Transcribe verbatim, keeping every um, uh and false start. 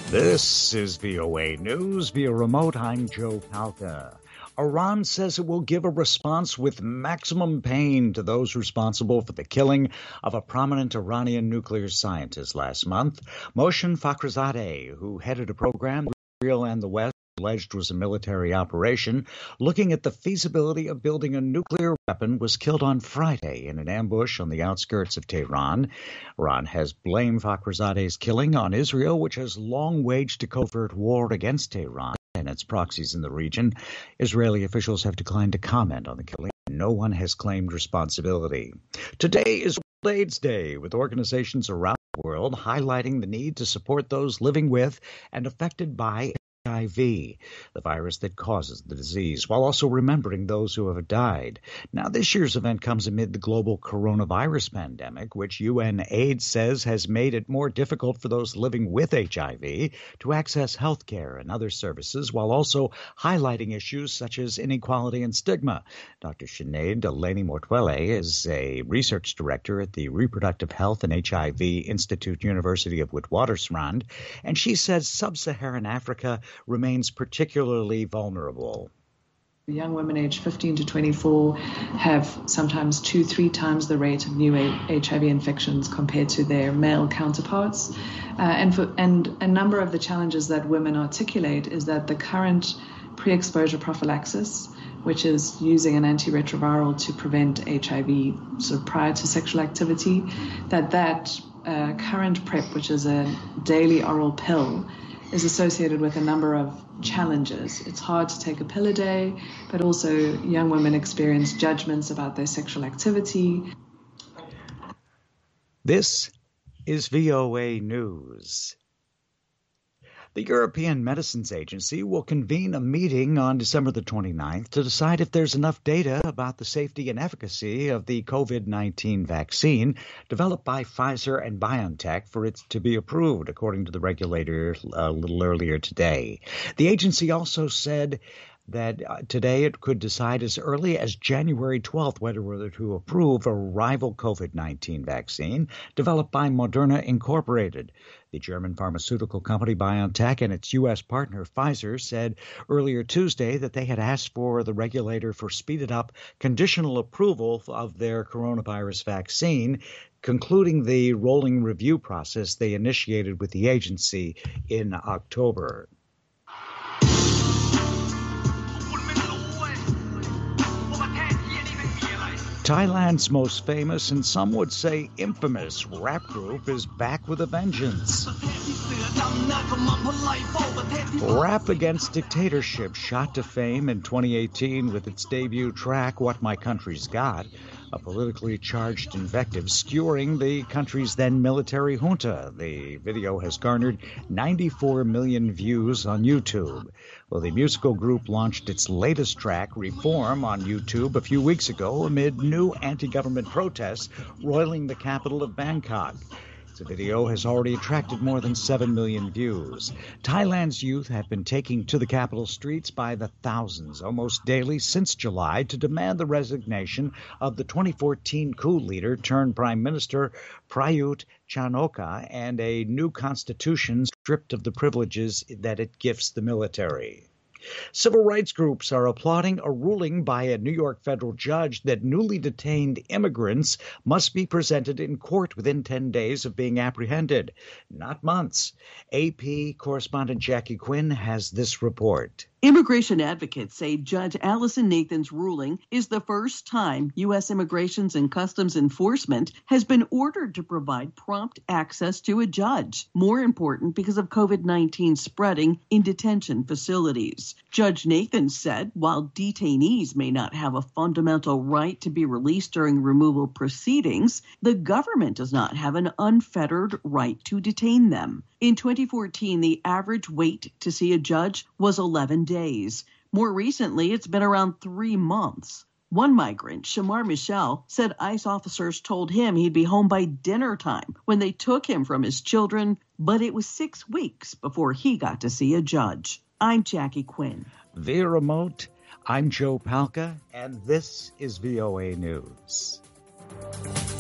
This is V O A News via remote. I'm Joe Palca. Iran says it will give a response with maximum pain to those responsible for the killing of a prominent Iranian nuclear scientist last month. Mohsen Fakhrizadeh, who headed a program Israel and the West alleged was a military operation looking at the feasibility of building a nuclear weapon, was killed on Friday in an ambush on the outskirts of Tehran. Iran has blamed Fakhrizadeh's killing on Israel, which has long waged a covert war against Tehran and its proxies in the region. Israeli officials have declined to comment on the killing. No one has claimed responsibility. Today is World AIDS Day, with organizations around the world highlighting the need to support those living with and affected by H I V, the virus that causes the disease, while also remembering those who have died. Now, this year's event comes amid the global coronavirus pandemic, which U N AIDS says has made it more difficult for those living with H I V to access health care and other services, while also highlighting issues such as inequality and stigma. Doctor Sinead Delaney-Mortuele is a research director at the Reproductive Health and H I V Institute, University of Witwatersrand, and she says sub-Saharan Africa remains particularly vulnerable. Young women aged fifteen to twenty-four have sometimes two, three times the rate of new H I V infections compared to their male counterparts. Uh, and, for, and a number of the challenges that women articulate is that the current pre-exposure prophylaxis, which is using an antiretroviral to prevent H I V sort of prior to sexual activity, that that uh, current PrEP, which is a daily oral pill, is associated with a number of challenges. It's hard to take a pill a day, but also young women experience judgments about their sexual activity. This is V O A News. The European Medicines Agency will convene a meeting on December the twenty-ninth to decide if there's enough data about the safety and efficacy of the COVID nineteen vaccine developed by Pfizer and BioNTech for it to be approved, according to the regulator a little earlier today. The agency also said that uh, today it could decide as early as January twelfth whether, whether to approve a rival COVID nineteen vaccine developed by Moderna Incorporated. The German pharmaceutical company BioNTech and its U S partner Pfizer said earlier Tuesday that they had asked for the regulator for speeded up conditional approval of their coronavirus vaccine, concluding the rolling review process they initiated with the agency in October. Thailand's most famous and some would say infamous rap group is back with a vengeance. Rap Against Dictatorship shot to fame in twenty eighteen with its debut track, What My Country's Got, a politically charged invective skewering the country's then military junta. The video has garnered ninety-four million views on YouTube. Well, the musical group launched its latest track, Reform, on YouTube a few weeks ago amid new anti-government protests roiling the capital of Bangkok. The video has already attracted more than seven million views. Thailand's youth have been taking to the capital streets by the thousands, almost daily since July, to demand the resignation of the twenty fourteen coup leader turned Prime Minister Prayut Chan-o-cha and a new constitution stripped of the privileges that it gifts the military. Civil rights groups are applauding a ruling by a New York federal judge that newly detained immigrants must be presented in court within ten days of being apprehended, not months. A P correspondent Jackie Quinn has this report. Immigration advocates say Judge Allison Nathan's ruling is the first time U S Immigrations and Customs Enforcement has been ordered to provide prompt access to a judge. More important because of COVID nineteen spreading in detention facilities. Judge Nathan said while detainees may not have a fundamental right to be released during removal proceedings, the government does not have an unfettered right to detain them. In twenty fourteen, the average wait to see a judge was eleven days. More recently, it's been around three months. One migrant, Shamar Michel, said ICE officers told him he'd be home by dinner time when they took him from his children, but it was six weeks before he got to see a judge. I'm Jackie Quinn. Via remote, I'm Joe Palca, and this is V O A News.